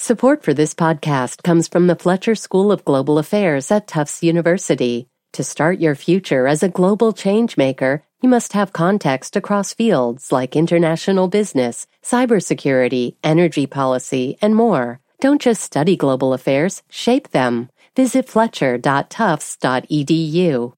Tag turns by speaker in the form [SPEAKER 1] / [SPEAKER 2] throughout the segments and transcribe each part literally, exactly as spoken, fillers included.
[SPEAKER 1] Support for this podcast comes from the Fletcher School of Global Affairs at Tufts University. To start your future as a global changemaker, you must have context across fields like international business, cybersecurity, energy policy, and more. Don't just study global affairs, shape them. Visit fletcher dot tufts dot e d u.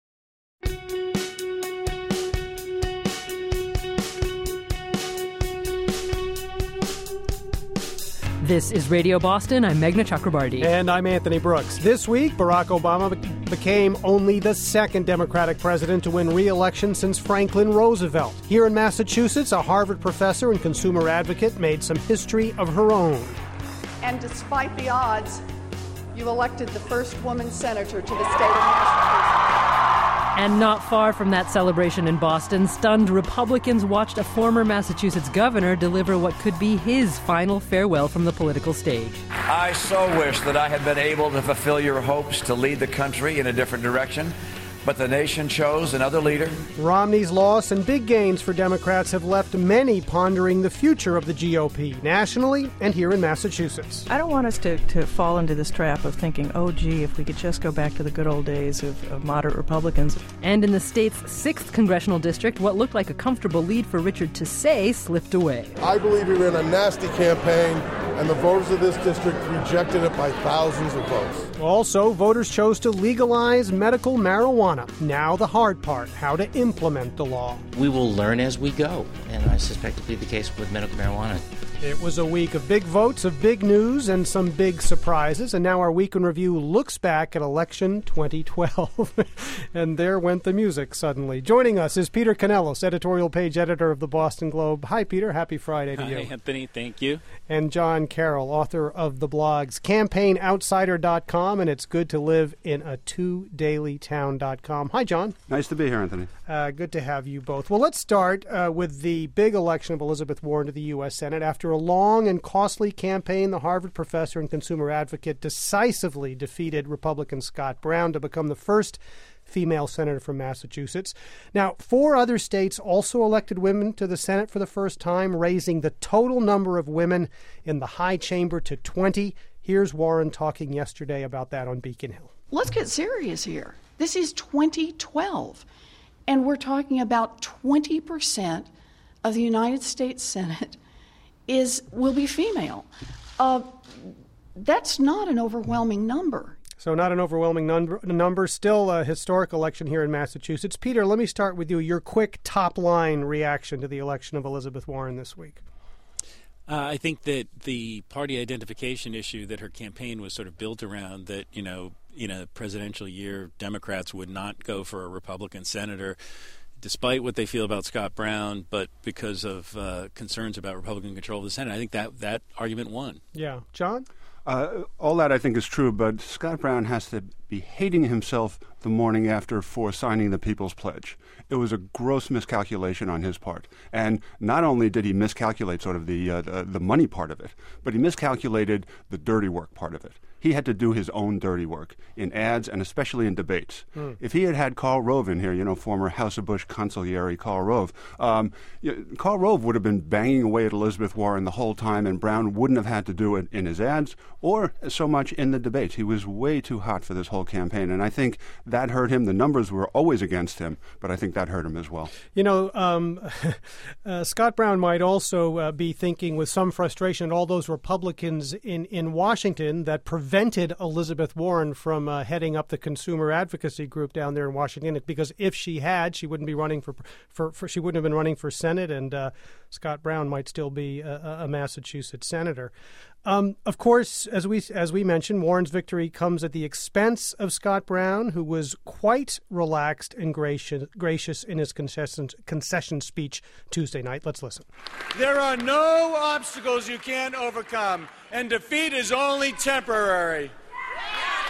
[SPEAKER 2] This is Radio Boston. I'm Meghna Chakrabarti.
[SPEAKER 3] And I'm Anthony Brooks. This week, Barack Obama be- became only the second Democratic president to win re-election since Franklin Roosevelt. Here in Massachusetts, a Harvard professor and consumer advocate made some history of her own.
[SPEAKER 4] And despite the odds, you elected the first woman senator to the state of Massachusetts.
[SPEAKER 2] And not far from that celebration in Boston, stunned Republicans watched a former Massachusetts governor deliver what could be his final farewell from the political stage.
[SPEAKER 5] I so wish that I had been able to fulfill your hopes to lead the country in a different direction, but the nation chose another leader.
[SPEAKER 3] Romney's loss and big gains for Democrats have left many pondering the future of the G O P, nationally and here in Massachusetts.
[SPEAKER 6] I don't want us to, to fall into this trap of thinking, oh, gee, if we could just go back to the good old days of, of moderate Republicans.
[SPEAKER 2] And in the state's sixth congressional district, what looked like a comfortable lead for Richard Tussay slipped away.
[SPEAKER 7] I believe we ran a nasty campaign, and the voters of this district rejected it by thousands of votes.
[SPEAKER 3] Also, voters chose to legalize medical marijuana. Now the hard part, how to implement the law.
[SPEAKER 8] We will learn as we go, and I suspect it'll be the case with medical marijuana.
[SPEAKER 3] It was a week of big votes, of big news, and some big surprises. And now our Week in Review looks back at election twenty twelve. And there went the music suddenly. Joining us is Peter Canellos, editorial page editor of the Boston Globe. Hi, Peter. Happy Friday to
[SPEAKER 9] Hi,
[SPEAKER 3] you.
[SPEAKER 9] Hi, Anthony. Thank you.
[SPEAKER 3] And John Carroll, author of the blogs campaign outsider dot com and It's Good to Live in a two daily town dot com. Hi, John.
[SPEAKER 10] Nice to be here, Anthony.
[SPEAKER 3] Uh, good to have you both. Well, let's start uh, with the big election of Elizabeth Warren to the U S Senate. After a long and costly campaign, the Harvard professor and consumer advocate decisively defeated Republican Scott Brown to become the first female senator from Massachusetts. Now, four other states also elected women to the Senate for the first time, raising the total number of women in the high chamber to twenty. Here's Warren talking yesterday about that on Beacon Hill.
[SPEAKER 4] Let's get serious here. This is twenty twelve, and we're talking about twenty percent of the United States Senate is will be female. Uh, that's not an overwhelming number.
[SPEAKER 3] So not an overwhelming number, number, still a historic election here in Massachusetts. Peter, let me start with you. Your quick top-line reaction to the election of Elizabeth Warren this week.
[SPEAKER 9] Uh, I think that the party identification issue that her campaign was sort of built around, that, you know, in a presidential year, Democrats would not go for a Republican senator, despite what they feel about Scott Brown, but because of uh, concerns about Republican control of the Senate. I think that that argument won.
[SPEAKER 3] Yeah. John?
[SPEAKER 10] Uh, all that I think is true, but Scott Brown has to be hating himself the morning after for signing the People's Pledge. It was a gross miscalculation on his part. And not only did he miscalculate sort of the, uh, the, the money part of it, but he miscalculated the dirty work part of it. He had to do his own dirty work in ads and especially in debates. Mm. If he had had Karl Rove in here, you know, former House of Bush consigliere Karl Rove, um, you, Karl Rove would have been banging away at Elizabeth Warren the whole time, and Brown wouldn't have had to do it in his ads or so much in the debates. He was way too hot for this whole campaign, and I think that hurt him. The numbers were always against him, but I think that hurt him as well.
[SPEAKER 3] You know, um, uh, Scott Brown might also uh, be thinking with some frustration at all those Republicans in, in Washington that prevented Elizabeth Warren from uh, heading up the consumer advocacy group down there in Washington, because if she had, she wouldn't be running for, for, for she wouldn't have been running for Senate, and uh, Scott Brown might still be a, a Massachusetts senator. Um, of course, as we as we mentioned, Warren's victory comes at the expense of Scott Brown, who was quite relaxed and gracious, gracious in his concession, concession speech Tuesday night. Let's listen.
[SPEAKER 11] There are no obstacles you can't overcome, and defeat is only temporary.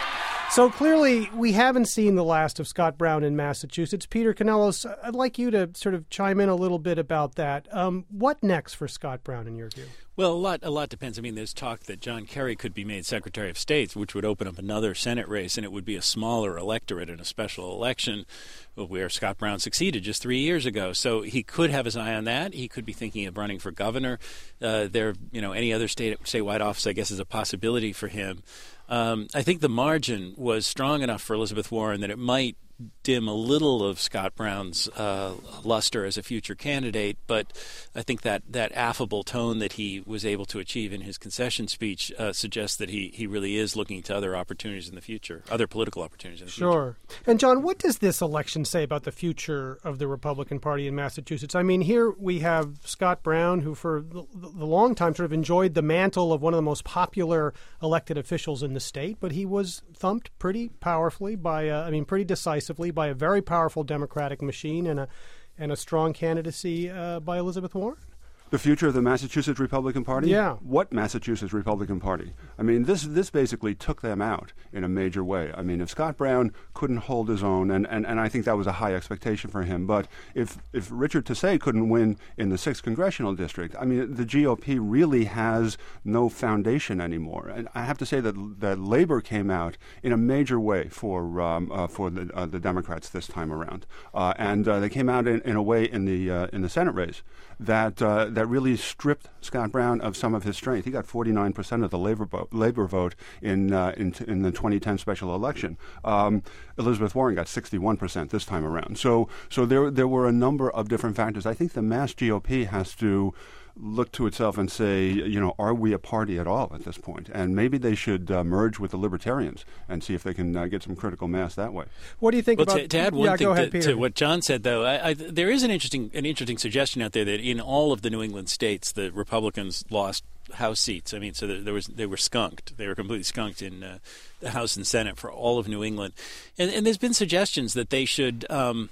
[SPEAKER 3] So clearly, we haven't seen the last of Scott Brown in Massachusetts. Peter Canellos, I'd like you to sort of chime in a little bit about that. Um, what next for Scott Brown, in your view?
[SPEAKER 9] Well, a lot, a lot depends. I mean, there's talk that John Kerry could be made Secretary of State, which would open up another Senate race, and it would be a smaller electorate in a special election where Scott Brown succeeded just three years ago. So he could have his eye on that. He could be thinking of running for governor. Uh, there, you know, any other state statewide office, I guess, is a possibility for him. Um, I think the margin was strong enough for Elizabeth Warren that it might dim a little of Scott Brown's uh, luster as a future candidate, but I think that, that affable tone that he was able to achieve in his concession speech uh, suggests that he, he really is looking to other opportunities in the future, other political opportunities in the future.
[SPEAKER 3] Sure. And John, what does this election say about the future of the Republican Party in Massachusetts? I mean, here we have Scott Brown, who for the, the long time sort of enjoyed the mantle of one of the most popular elected officials in the state, but he was thumped pretty powerfully by, uh, I mean, pretty decisively by a very powerful Democratic machine and a and a strong candidacy uh, by Elizabeth Warren.
[SPEAKER 10] The future of the Massachusetts Republican Party?
[SPEAKER 3] Yeah.
[SPEAKER 10] What Massachusetts Republican Party? I mean, this this basically took them out in a major way. I mean, if Scott Brown couldn't hold his own, and, and, and I think that was a high expectation for him, but if, if Richard Tassay couldn't win in the sixth Congressional District, I mean, the G O P really has no foundation anymore. And I have to say that, that Labor came out in a major way for um, uh, for the, uh, the Democrats this time around. Uh, and uh, they came out in, in a way in the uh, in the Senate race that uh, that really stripped Scott Brown of some of his strength. He got forty-nine percent of the labor vote, labor vote in, uh, in in the twenty ten special election. Um, Elizabeth Warren got sixty-one percent this time around. So so there there were a number of different factors. I think the Mass G O P has to look to itself and say, you know, are we a party at all at this point? And maybe they should uh, merge with the Libertarians and see if they can uh, get some critical mass that way.
[SPEAKER 3] What do you think
[SPEAKER 9] well,
[SPEAKER 3] about...
[SPEAKER 9] To, to add one
[SPEAKER 3] yeah,
[SPEAKER 9] thing
[SPEAKER 3] go ahead,
[SPEAKER 9] to, to what John said, though, I, I, there is an interesting an interesting suggestion out there that in all of the New England states, the Republicans lost House seats. I mean, so there, there was they were skunked. They were completely skunked in uh, the House and Senate for all of New England. And, and there's been suggestions that they should... Um,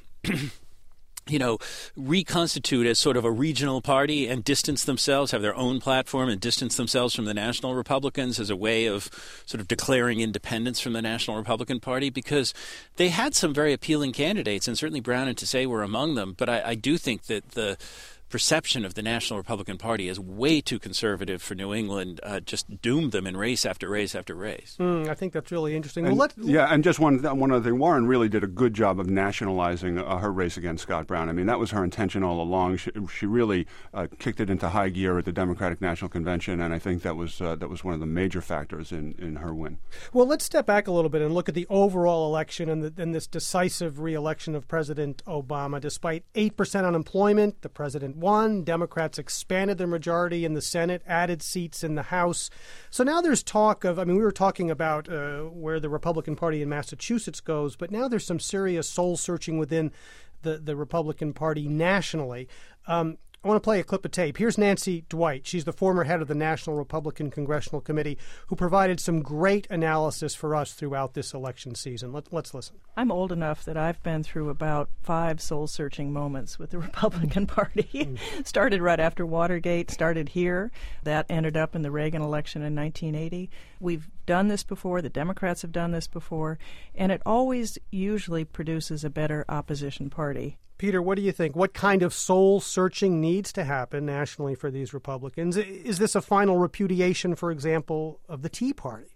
[SPEAKER 9] you know, reconstitute as sort of a regional party and distance themselves, have their own platform and distance themselves from the National Republicans as a way of sort of declaring independence from the National Republican Party, because they had some very appealing candidates, and certainly Brown and Tassay were among them. But I, I do think that the perception of the National Republican Party is way too conservative for New England, uh, just doomed them in race after race after race.
[SPEAKER 3] Mm, I think that's really interesting.
[SPEAKER 10] And,
[SPEAKER 3] well, let,
[SPEAKER 10] yeah, and just one one other thing. Warren really did a good job of nationalizing uh, her race against Scott Brown. I mean, that was her intention all along. She, she really uh, kicked it into high gear at the Democratic National Convention, and I think that was uh, that was one of the major factors in, in her win.
[SPEAKER 3] Well, let's step back a little bit and look at the overall election and, the, and this decisive re-election of President Obama. Despite eight percent unemployment, the president won. Democrats expanded their majority in the Senate, added seats in the House. So now there's talk of, I mean, we were talking about uh, where the Republican Party in Massachusetts goes, but now there's some serious soul-searching within the, the Republican Party nationally. Um, I want to play a clip of tape. Here's Nancy Dwight. She's the former head of the National Republican Congressional Committee, who provided some great analysis for us throughout this election season. Let, let's listen.
[SPEAKER 6] I'm old enough that I've been through about five soul-searching moments with the Republican Party. Mm. Started right after Watergate, started here. That ended up in the Reagan election in nineteen eighty. We've done this before. The Democrats have done this before. And it always usually produces a better opposition party.
[SPEAKER 3] Peter, what do you think? What kind of soul-searching needs to happen nationally for these Republicans? Is this a final repudiation, for example, of the Tea Party?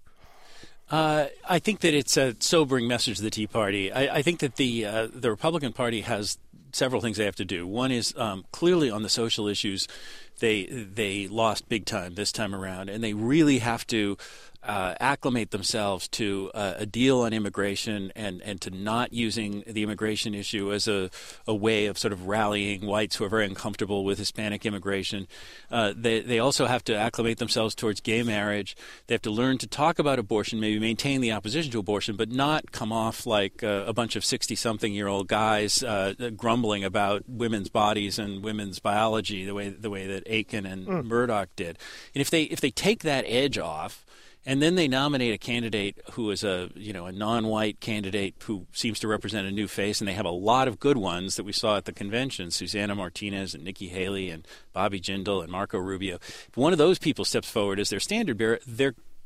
[SPEAKER 9] Uh, I think that it's a sobering message to the Tea Party. I, I think that the uh, the Republican Party has several things they have to do. One is um, clearly on the social issues, they they lost big time this time around, and they really have to uh, acclimate themselves to uh, a deal on immigration and, and to not using the immigration issue as a, a way of sort of rallying whites who are very uncomfortable with Hispanic immigration. Uh, they, they also have to acclimate themselves towards gay marriage. They have to learn to talk about abortion, maybe maintain the opposition to abortion, but not come off like uh, a bunch of sixty-something-year-old guys uh, grumbling about women's bodies and women's biology the way the way that Aiken and mm. Murdoch did. And if they if they take that edge off, and then they nominate a candidate who is a you know a non-white candidate who seems to represent a new face, and they have a lot of good ones that we saw at the convention: Susana Martinez and Nikki Haley and Bobby Jindal and Marco Rubio. If one of those people steps forward as their standard bearer, they're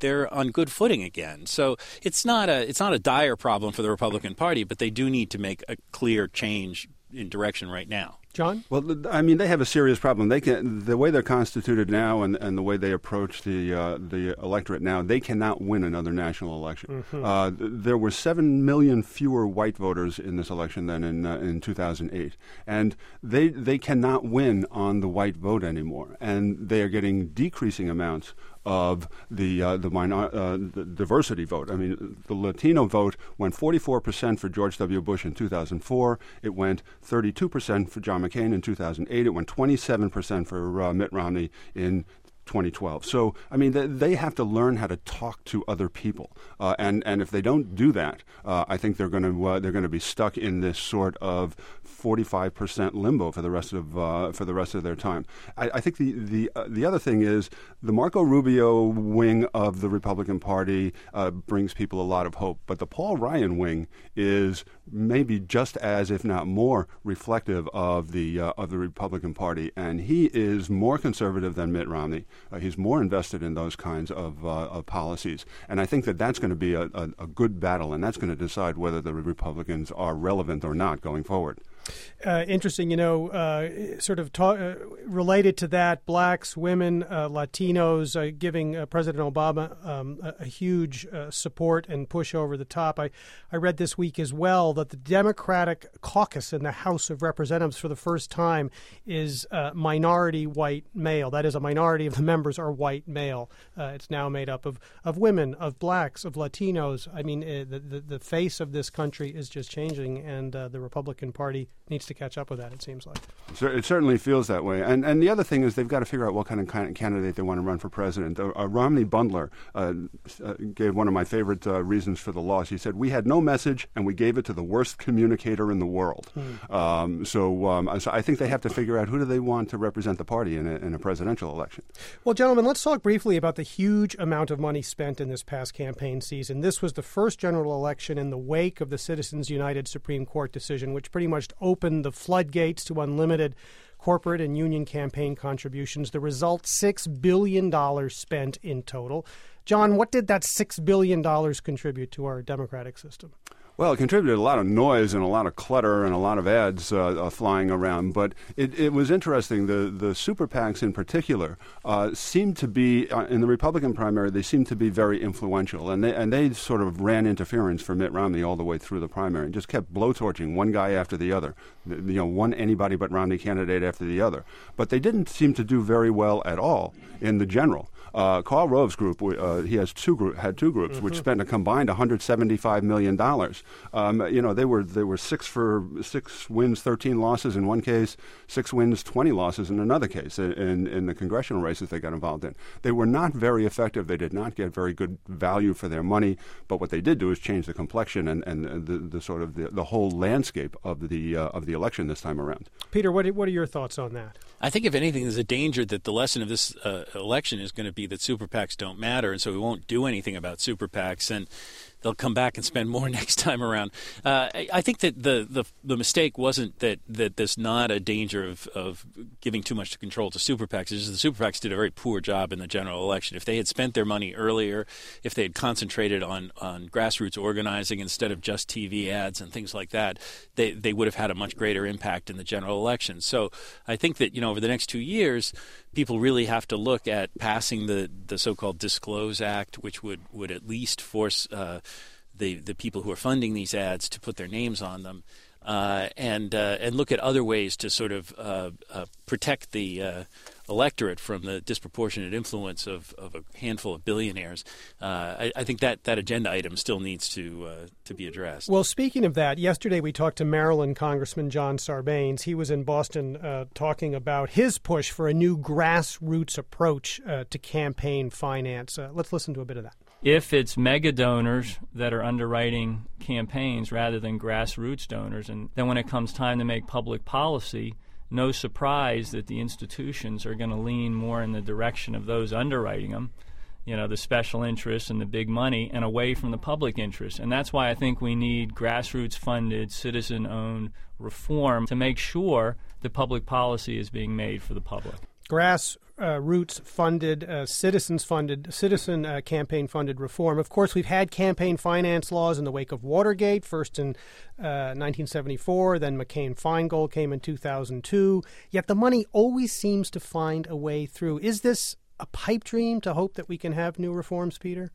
[SPEAKER 9] they're on good footing again. So it's not a it's not a dire problem for the Republican Party, but they do need to make a clear change in direction right now.
[SPEAKER 3] John?
[SPEAKER 10] Well, I mean, they have a serious problem. They can, the way they're constituted now and, and the way they approach the uh, the electorate now, they cannot win another national election. Mm-hmm. Uh, there were seven million fewer white voters in this election than in uh, in two thousand eight, and they they cannot win on the white vote anymore, and they are getting decreasing amounts of the uh, the, minor, uh, the diversity vote. I mean, the Latino vote went forty-four percent for George W. Bush in two thousand four. It went thirty-two percent for John McCain in two thousand eight. It went twenty-seven percent for uh, Mitt Romney in twenty twelve. So, I mean, they, they have to learn how to talk to other people, uh, and and if they don't do that, uh, I think they're going to uh, they're going to be stuck in this sort of forty-five percent limbo for the rest of uh, for the rest of their time. I, I think the the uh, the other thing is the Marco Rubio wing of the Republican Party uh, brings people a lot of hope, but the Paul Ryan wing is maybe just as, if not more, reflective of the uh, of the Republican Party, and he is more conservative than Mitt Romney. Uh, he's more invested in those kinds of, uh, of policies, and I think that that's going to be a, a, a good battle, and that's going to decide whether the Republicans are relevant or not going forward.
[SPEAKER 3] Uh, interesting, you know, uh, sort of ta- uh, related to that, blacks, women, uh, Latinos uh, giving uh, President Obama um, a, a huge uh, support and push over the top. I, I read this week as well that the Democratic caucus in the House of Representatives for the first time is uh, minority white male. That is, a minority of the members are white male. Uh, it's now made up of, of women, of blacks, of Latinos. I mean, uh, the, the, the face of this country is just changing, and uh, the Republican Party needs to catch up with that, it seems like.
[SPEAKER 10] It certainly feels that way. And and the other thing is they've got to figure out what kind of candidate they want to run for president. Uh, uh, Romney Bundler uh, uh, gave one of my favorite uh, reasons for the loss. He said, we had no message and we gave it to the worst communicator in the world. Hmm. Um, so, um, so I think they have to figure out who do they want to represent the party in a, in a presidential election.
[SPEAKER 3] Well, gentlemen, let's talk briefly about the huge amount of money spent in this past campaign season. This was the first general election in the wake of the Citizens United Supreme Court decision, which pretty much opened the floodgates to unlimited corporate and union campaign contributions. The result, six billion dollars spent in total. John, what did that six billion dollars contribute to our democratic system?
[SPEAKER 10] Well, it contributed a lot of noise and a lot of clutter and a lot of ads uh, uh, flying around. But it, it was interesting. The the super PACs in particular uh, seemed to be, uh, in the Republican primary, they seemed to be very influential. And they, and they sort of ran interference for Mitt Romney all the way through the primary and just kept blowtorching one guy after the other, you know, one anybody but Romney candidate after the other. But they didn't seem to do very well at all in the general. Uh, Karl Rove's group, uh, he has two group, had two groups, mm-hmm. which spent a combined one hundred seventy-five million dollars. Um, you know, they were they were six for six wins, thirteen losses in one case, six wins, twenty losses in another case. In in the congressional races they got involved in, they were not very effective. They did not get very good value for their money. But what they did do is change the complexion and, and the, the sort of the, the whole landscape of the uh, of the election this time around.
[SPEAKER 3] Peter, what what are your thoughts on that?
[SPEAKER 9] I think, if anything, there's a danger that the lesson of this uh, election is going to be that super PACs don't matter, and so we won't do anything about super PACs, and they'll come back and spend more next time around. Uh, I, I think that the, the the mistake wasn't that, that there's not a danger of, of giving too much control to super PACs. It's just the super PACs did a very poor job in the general election. If they had spent their money earlier, if they had concentrated on, on grassroots organizing instead of just T V ads and things like that, they, they would have had a much greater impact in the general election. So I think that, you know, over the next two years, people really have to look at passing the, the so-called Disclose Act, which would, would at least force uh, the the people who are funding these ads to put their names on them, uh, and uh, and look at other ways to sort of uh, uh, protect the uh, electorate from the disproportionate influence of, of a handful of billionaires. Uh, I, I think that, that agenda item still needs to uh, to be addressed.
[SPEAKER 3] Well, speaking of that, yesterday we talked to Maryland Congressman John Sarbanes. He was in Boston uh, talking about his push for a new grassroots approach uh, to campaign finance. Uh, let's listen to a bit of that.
[SPEAKER 12] If it's mega donors that are underwriting campaigns rather than grassroots donors, and then when it comes time to make public policy, no surprise that the institutions are going to lean more in the direction of those underwriting them, you know, the special interests and the big money, and away from the public interest. And that's why I think we need grassroots-funded, citizen-owned reform to make sure that public policy is being made for the public.
[SPEAKER 3] Grass uh, roots funded, uh, citizens funded, citizen uh, campaign funded reform. Of course, we've had campaign finance laws in the wake of Watergate, first in uh, nineteen seventy-four, then McCain-Feingold came in two thousand two. Yet the money always seems to find a way through. Is this a pipe dream to hope that we can have new reforms, Peter?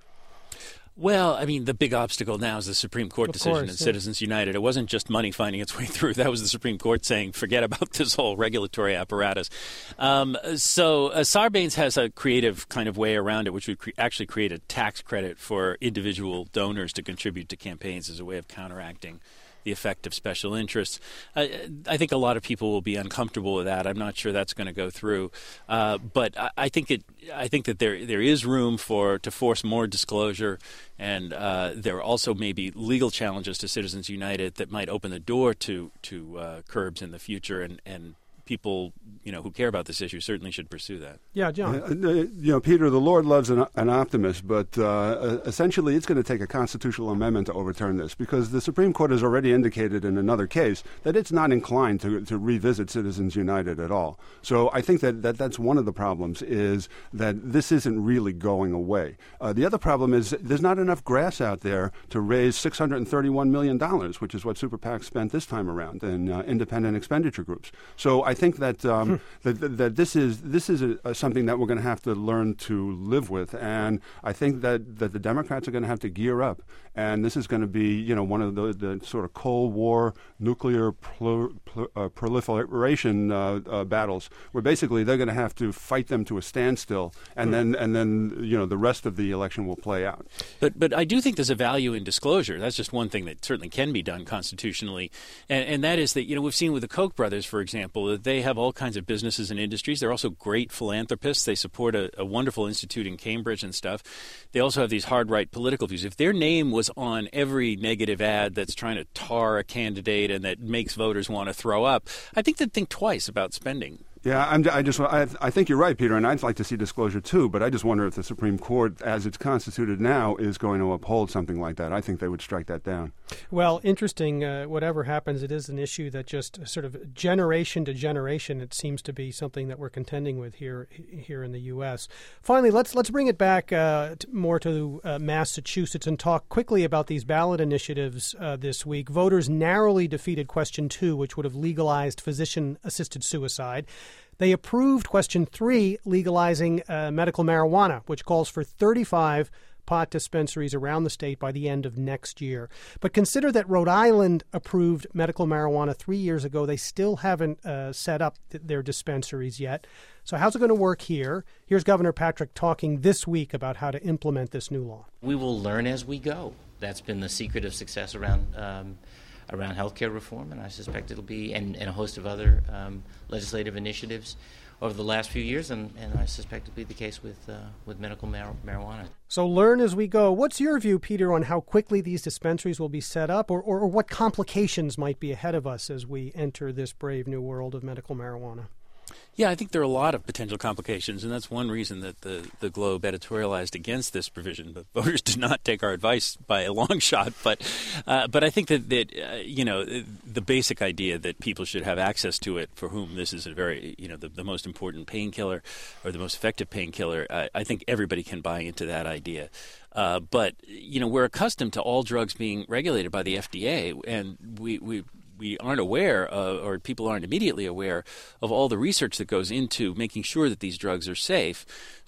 [SPEAKER 9] Well, I mean, the big obstacle now is the Supreme Court
[SPEAKER 3] Of
[SPEAKER 9] decision
[SPEAKER 3] course,
[SPEAKER 9] in
[SPEAKER 3] yeah.
[SPEAKER 9] Citizens United. It wasn't just money finding its way through. That was the Supreme Court saying, forget about this whole regulatory apparatus. Um, so uh, Sarbanes has a creative kind of way around it, which would cre- actually create a tax credit for individual donors to contribute to campaigns as a way of counteracting the effect of special interests. Uh, I think a lot of people will be uncomfortable with that. I'm not sure that's going to go through. Uh, but I, I think it. I think that there there is room for to force more disclosure, and uh, there also may be legal challenges to Citizens United that might open the door to to uh, curbs in the future, and and people, you know, who care about this issue certainly should pursue that.
[SPEAKER 3] Yeah, John.
[SPEAKER 10] Uh, you know, Peter, the Lord loves an, an optimist, but uh, essentially it's going to take a constitutional amendment to overturn this, because the Supreme Court has already indicated in another case that it's not inclined to, to revisit Citizens United at all. So I think that, that that's one of the problems, is that this isn't really going away. Uh, the other problem is there's not enough grass out there to raise six hundred thirty-one million dollars, which is what Super PACs spent this time around in uh, independent expenditure groups. So I think that um, that, that this is this is a, a something that we're going to have to learn to live with, and I think that, that the Democrats are going to have to gear up, and this is going to be, you know, one of the, the sort of Cold War nuclear prol- prol- uh, proliferation uh, uh, battles, where basically they're going to have to fight them to a standstill, and then and then you know the rest of the election will play out.
[SPEAKER 9] But but I do think there's a value in disclosure. That's just one thing that certainly can be done constitutionally, and and that is that, you know, we've seen with the Koch brothers, for example, that they have all kinds of businesses and industries. They're also great philanthropists. They support a, a wonderful institute in Cambridge and stuff. They also have these hard right political views. If their name was on every negative ad that's trying to tar a candidate and that makes voters want to throw up, I think they'd think twice about spending.
[SPEAKER 10] Yeah, I'm, I just I, I think you're right, Peter, and I'd like to see disclosure too. But I just wonder if the Supreme Court, as it's constituted now, is going to uphold something like that. I think they would strike that down.
[SPEAKER 3] Well, interesting. Uh, whatever happens, it is an issue that just sort of generation to generation, it seems to be something that we're contending with here here in the U S. Finally, let's let's bring it back uh, to, more to uh, Massachusetts and talk quickly about these ballot initiatives uh, this week. Voters narrowly defeated Question two, which would have legalized physician-assisted suicide. They approved Question three, legalizing uh, medical marijuana, which calls for thirty-five pot dispensaries around the state by the end of next year. But consider that Rhode Island approved medical marijuana three years ago. They still haven't uh, set up th- their dispensaries yet. So how's it going to work here? Here's Governor Patrick talking this week about how to implement this new law.
[SPEAKER 8] We will learn as we go. That's been the secret of success around um, around healthcare reform, and I suspect it'll be, and, and a host of other um, legislative initiatives over the last few years, and, and I suspect it'll be the case with uh, with medical mar- marijuana.
[SPEAKER 3] So learn as we go. What's your view, Peter, on how quickly these dispensaries will be set up, or, or, or what complications might be ahead of us as we enter this brave new world of medical marijuana?
[SPEAKER 9] Yeah, I think there are a lot of potential complications, and that's one reason that the, the Globe editorialized against this provision. But voters did not take our advice by a long shot. But uh, but I think that, that uh, you know, the basic idea that people should have access to it, for whom this is a very, you know, the, the most important painkiller or the most effective painkiller, I, I think everybody can buy into that idea. Uh, but, you know, we're accustomed to all drugs being regulated by the F D A, and we we we aren't aware, uh, or people aren't immediately aware of all the research that goes into making sure that these drugs are safe.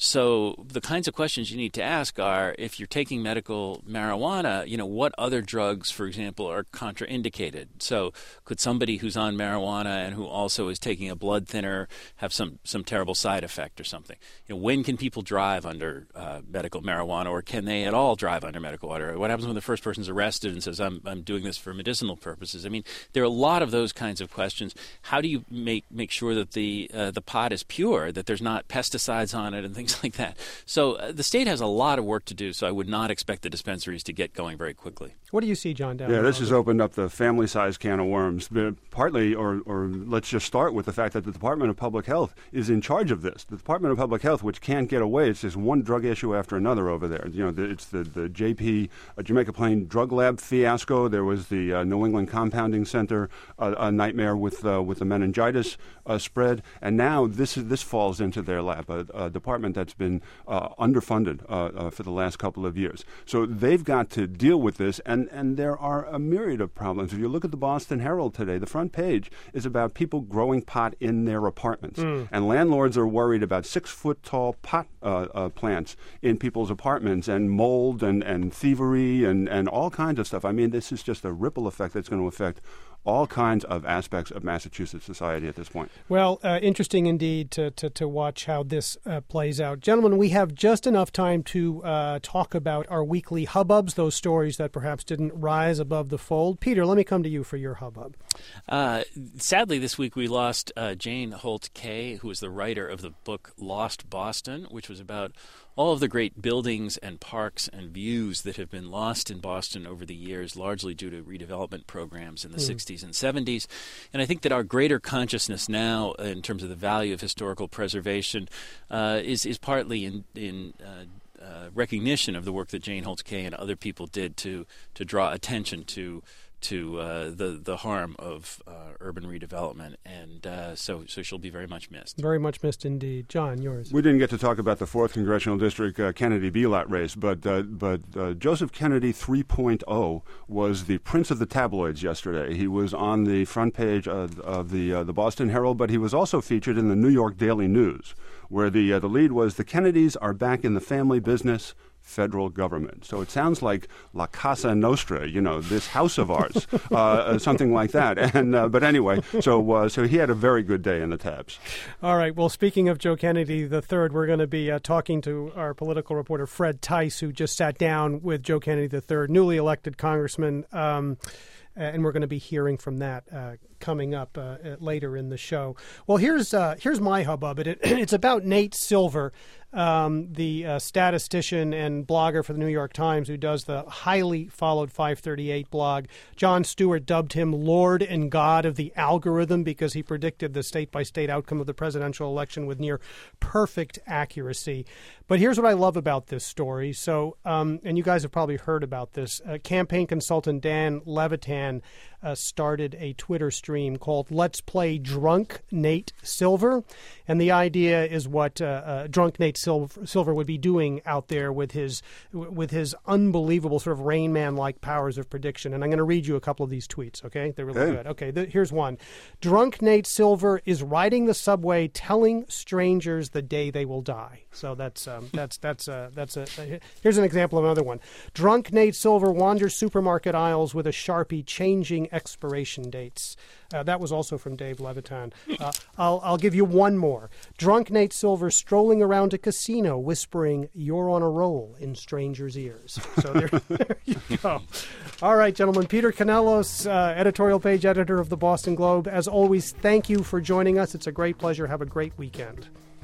[SPEAKER 9] So the kinds of questions you need to ask are, if you're taking medical marijuana, you know, what other drugs, for example, are contraindicated? So could somebody who's on marijuana and who also is taking a blood thinner have some, some terrible side effect or something? You know, when can people drive under uh, medical marijuana, or can they at all drive under medical water? What happens when the first person's arrested and says, I'm, I'm doing this for medicinal purposes? I mean, there are a lot of those kinds of questions. How do you make make sure that the uh, the pot is pure, that there's not pesticides on it and things like that? So uh, the state has a lot of work to do, so I would not expect the dispensaries to get going very quickly.
[SPEAKER 3] What do you see, John Down?
[SPEAKER 10] Yeah, this has opened up the family-sized can of worms. But partly, or, or let's just start with the fact that the Department of Public Health is in charge of this. The Department of Public Health, which can't get away, it's just one drug issue after another over there. You know, the, it's the, the J P, uh, Jamaica Plain Drug Lab fiasco. There was the uh, New England Compounding Center center uh, a nightmare with uh, with the meningitis uh, spread, and now this is, this falls into their lap, a, a department that's been uh, underfunded uh, uh, for the last couple of years. So they've got to deal with this, and, and there are a myriad of problems. If you look at the Boston Herald today, the front page is about people growing pot in their apartments, mm. and landlords are worried about six-foot-tall pot uh, uh, plants in people's apartments, and mold and, and thievery and, and all kinds of stuff. I mean, this is just a ripple effect that's going to affect all kinds of aspects of Massachusetts society at this point.
[SPEAKER 3] Well, uh, interesting indeed to, to, to watch how this uh, plays out. Gentlemen, we have just enough time to uh, talk about our weekly hubbubs, those stories that perhaps didn't rise above the fold. Peter, let me come to you for your hubbub.
[SPEAKER 9] Uh, sadly, this week we lost uh, Jane Holt Kaye, who was the writer of the book Lost Boston, which was about all of the great buildings and parks and views that have been lost in Boston over the years, largely due to redevelopment programs in the mm. sixties and seventies. And I think that our greater consciousness now, uh, in terms of the value of historical preservation, uh, is is partly in in uh, uh, recognition of the work that Jane Holt Kaye and other people did to to draw attention to. to uh, the the harm of uh, urban redevelopment, and uh, so so she'll be very much missed.
[SPEAKER 3] Very much missed indeed. John, yours.
[SPEAKER 10] We didn't get to talk about the fourth Congressional District uh, Kennedy-Belot race, but uh, but uh, Joseph Kennedy three point oh was the prince of the tabloids yesterday. He was on the front page of, of the uh, the Boston Herald, but he was also featured in the New York Daily News, where the uh, the lead was "The Kennedys are back in the family business. Federal government." So it sounds like La Casa Nostra, you know, this house of ours, uh, something like that. And uh, but anyway, so uh, so he had a very good day in the tabs.
[SPEAKER 3] All right. Well, speaking of Joe Kennedy the third, we're going to be uh, talking to our political reporter Fred Tice, who just sat down with Joe Kennedy the third, newly elected congressman. Um, and we're going to be hearing from that uh, coming up uh, later in the show. Well, here's uh, here's my hubbub. It, it's about Nate Silver, um, the uh, statistician and blogger for the New York Times, who does the highly followed five thirty-eight blog. Jon Stewart dubbed him Lord and God of the algorithm because he predicted the state-by-state outcome of the presidential election with near perfect accuracy. But here's what I love about this story. So, um, and you guys have probably heard about this. Uh, campaign consultant Dan Levitan uh, started a Twitter stream called Let's Play Drunk Nate Silver. And the idea is what uh, uh, Drunk Nate Silver, Silver would be doing out there with his with his unbelievable sort of Rain Man-like powers of prediction. And I'm going to read you a couple of these tweets, okay? They're really hey. good. Okay, th- here's one. Drunk Nate Silver is riding the subway telling strangers the day they will die. So that's um, that's that's uh, that's a, a here's an example of another one. Drunk Nate Silver wanders supermarket aisles with a Sharpie changing expiration dates. Uh, that was also from Dave Levitan. Uh, I'll I'll give you one more. Drunk Nate Silver strolling around a casino whispering, "You're on a roll" in strangers' ears. So there, there you go. All right, gentlemen. Peter Canelos, uh, editorial page editor of the Boston Globe. As always, thank you for joining us. It's a great pleasure. Have a great weekend.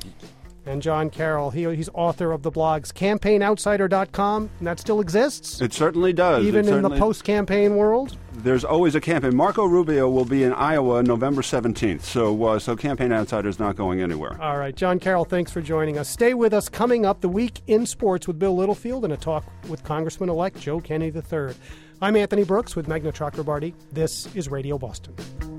[SPEAKER 3] And John Carroll, he, he's author of the blogs campaign outsider dot com, and that still exists?
[SPEAKER 10] It certainly does.
[SPEAKER 3] Even
[SPEAKER 10] it
[SPEAKER 3] in the post-campaign world?
[SPEAKER 10] There's always a campaign. Marco Rubio will be in Iowa November seventeenth, so uh, so Campaign Outsider is not going anywhere.
[SPEAKER 3] All right. John Carroll, thanks for joining us. Stay with us. Coming up, the Week in Sports with Bill Littlefield and a talk with Congressman-elect Joe Kennedy the third. I'm Anthony Brooks with Meghna Chakrabarty. This is Radio Boston.